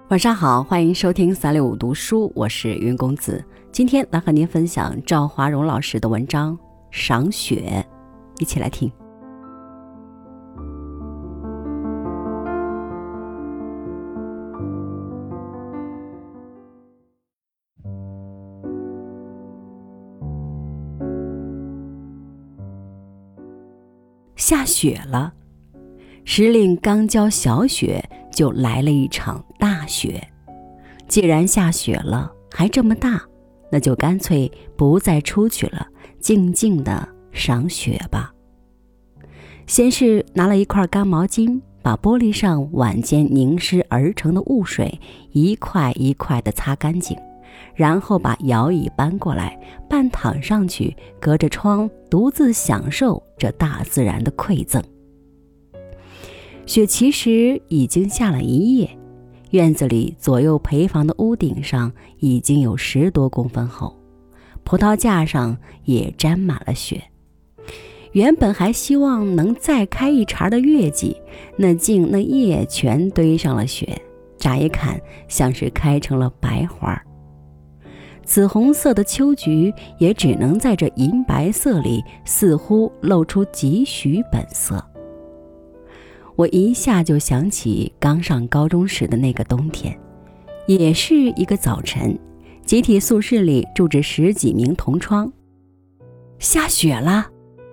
晚上好，欢迎收听365读书，我是云公子。今天来和您分享赵华荣老师的文章《赏雪》，一起来听。下雪了，时令刚交小雪，就来了一场大雪。既然下雪了，还这么大，那就干脆不再出去了，静静地赏雪吧。先是拿了一块干毛巾，把玻璃上晚间凝湿而成的雾水一块一块地擦干净，然后把摇椅搬过来，半躺上去，隔着窗独自享受这大自然的馈赠。雪其实已经下了一夜，院子里左右陪房的屋顶上已经有10多公分厚，葡萄架上也沾满了雪。原本还希望能再开一茬的月季，那叶全堆上了雪，乍一看像是开成了白花。紫红色的秋菊也只能在这银白色里似乎露出几许本色。我一下就想起刚上高中时的那个冬天，也是一个早晨，集体宿舍里住着10几名同窗。下雪了！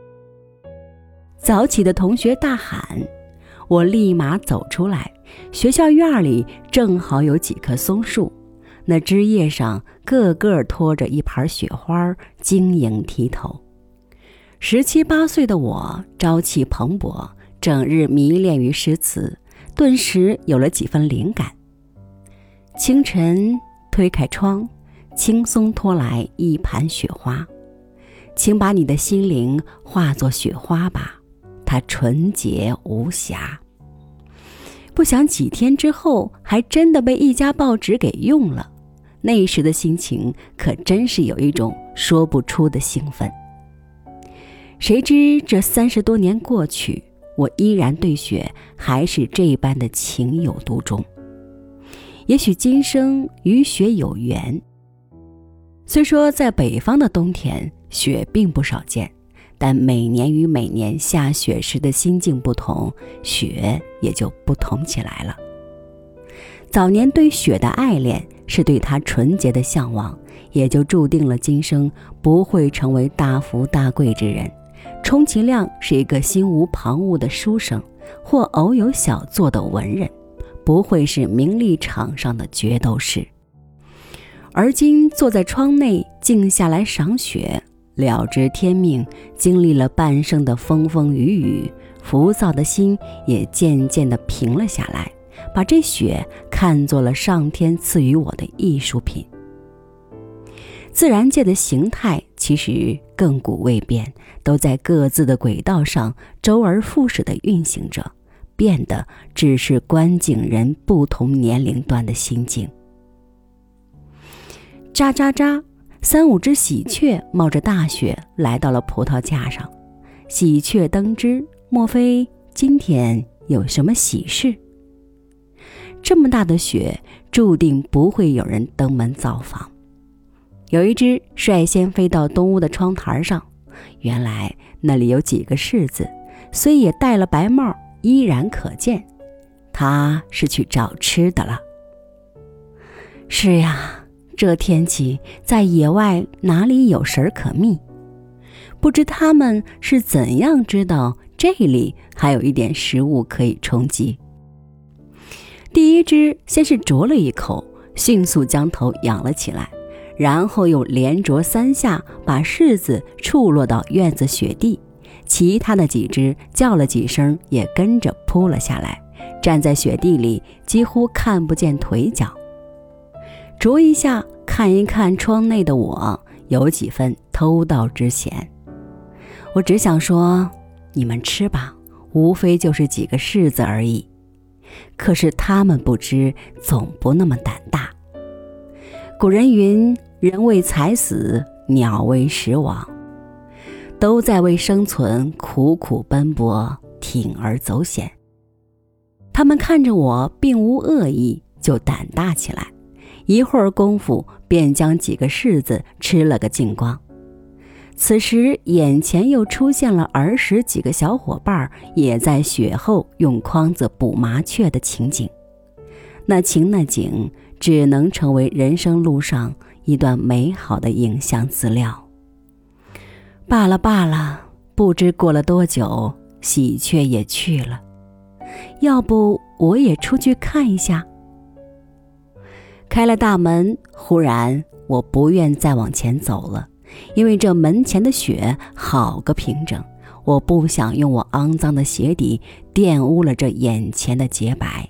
早起的同学大喊，我立马走出来，学校院里正好有几棵松树，那枝叶上个个拖着一盘雪花，晶莹剔透。17、18岁的我朝气蓬勃，整日迷恋于诗词，顿时有了几分灵感。清晨推开窗，轻松拖来一盘雪花，请把你的心灵化作雪花吧，它纯洁无瑕。不想几天之后还真的被一家报纸给用了，那时的心情可真是有一种说不出的兴奋。谁知这30多年过去，我依然对雪还是这般的情有独钟。也许今生与雪有缘。虽说在北方的冬天雪并不少见，但每年与每年下雪时的心境不同，雪也就不同起来了。早年对雪的爱恋是对它纯洁的向往，也就注定了今生不会成为大富大贵之人，充其量是一个心无旁骛的书生，或偶有小作的文人，不会是名利场上的决斗士。而今坐在窗内静下来赏雪，了知天命，经历了半生的风风雨雨，浮躁的心也渐渐地平了下来，把这雪看作了上天赐予我的艺术品。自然界的形态其实亘古未变，都在各自的轨道上周而复始地运行着，变的只是观景人不同年龄段的心境。喳喳喳，3、5只喜鹊冒着大雪来到了葡萄架上。喜鹊登枝，莫非今天有什么喜事？这么大的雪，注定不会有人登门造访。有一只率先飞到东屋的窗台上，原来那里有几个柿子，虽也戴了白帽，依然可见。它是去找吃的了。是呀，这天气在野外哪里有食可觅？不知他们是怎样知道这里还有一点食物可以充饥。第一只先是啄了一口，迅速将头仰了起来，然后又连啄3下，把柿子触落到院子雪地。其他的几只叫了几声，也跟着扑了下来，站在雪地里几乎看不见腿脚。啄一下看一看窗内的我，有几分偷盗之嫌。我只想说，你们吃吧，无非就是几个柿子而已。可是他们不知，总不那么胆大。古人云，人为财死，鸟为食亡，都在为生存苦苦奔波，铤而走险。他们看着我并无恶意， 就胆大起来，一会儿功夫便将几个柿子吃了个精光。此时眼前又出现了儿时几个小伙伴也在雪后用筐子捕麻雀的情景，那情那景只能成为人生路上一段美好的影像资料。罢了罢了，不知过了多久，喜鹊也去了，要不我也出去看一下。开了大门，忽然我不愿再往前走了，因为这门前的雪好个平整，我不想用我肮脏的鞋底玷污了这眼前的洁白。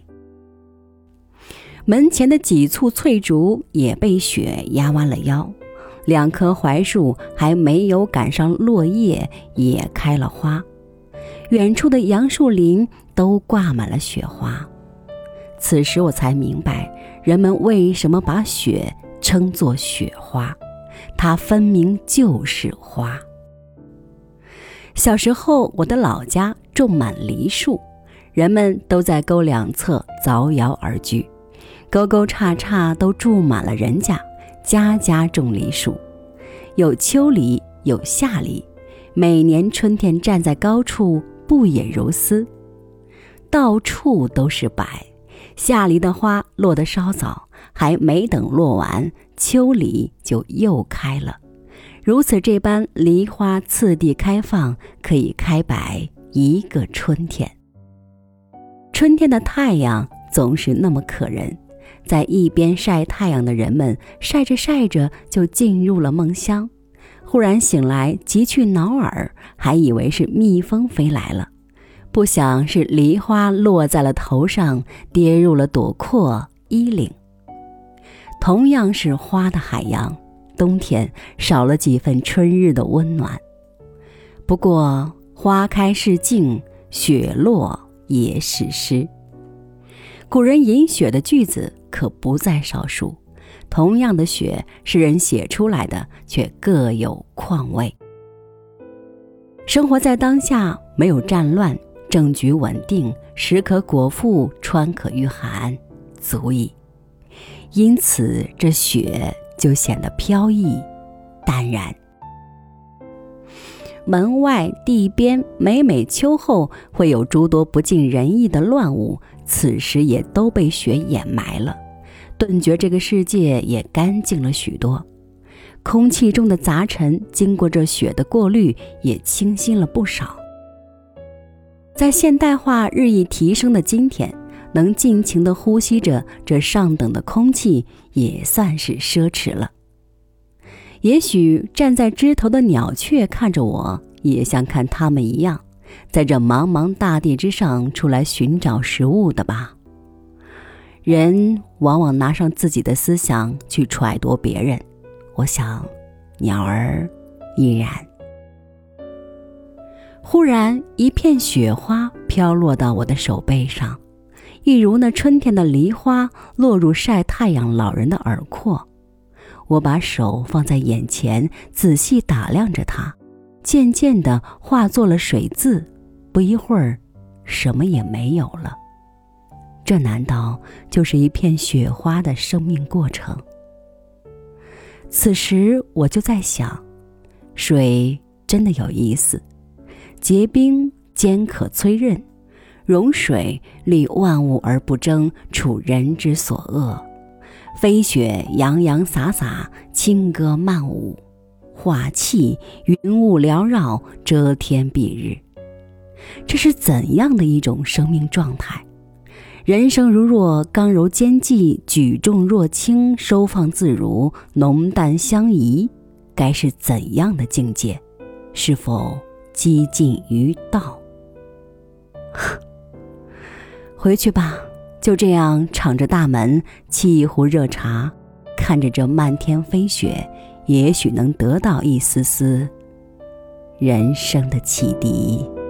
门前的几簇翠竹也被雪压弯了腰，2棵槐树还没有赶上落叶也开了花，远处的杨树林都挂满了雪花。此时我才明白，人们为什么把雪称作雪花，它分明就是花。小时候，我的老家种满梨树，人们都在沟两侧凿窑而居，沟沟叉叉都住满了人家，家家种梨树，有秋梨，有夏梨，每年春天站在高处，不也如丝？到处都是柏，夏梨的花落得稍早，还没等落完，秋梨就又开了。如此这般，梨花次第开放，可以开摆一个春天。春天的太阳总是那么可人，在一边晒太阳的人们晒着晒着就进入了梦乡，忽然醒来急去挠耳，还以为是蜜蜂飞来了，不想是梨花落在了头上，跌入了朵阔衣领。同样是花的海洋，冬天少了几分春日的温暖。不过花开是静，雪落也是诗。古人吟雪的句子可不在少数，同样的雪，诗人写出来的却各有况味。生活在当下，没有战乱，政局稳定，食可果腹，穿可御寒，足矣。因此这雪就显得飘逸淡然。门外地边每每秋后会有诸多不尽人意的乱物，此时也都被雪掩埋了，顿觉这个世界也干净了许多。空气中的杂尘经过这雪的过滤，也清新了不少。在现代化日益提升的今天，能尽情地呼吸着这上等的空气，也算是奢侈了。也许站在枝头的鸟雀看着我，也像看它们一样，在这茫茫大地之上出来寻找食物的吧。人往往拿上自己的思想去揣度别人，我想鸟儿亦然。忽然一片雪花飘落到我的手背上，一如那春天的梨花落入晒太阳老人的耳廓。我把手放在眼前，仔细打量着它，渐渐地化作了水渍，不一会儿什么也没有了。这难道就是一片雪花的生命过程？此时我就在想，水真的有意思，结冰坚可摧刃，融水利万物而不争，处人之所恶。飞雪洋洋洒洒，轻歌曼舞，化气云雾缭绕，遮天蔽日。这是怎样的一种生命状态？人生如若刚柔兼济，举重若轻，收放自如，浓淡相宜，该是怎样的境界？是否几近于道？回去吧，就这样敞着大门，沏一壶热茶，看着这漫天飞雪，也许能得到一丝丝人生的启迪。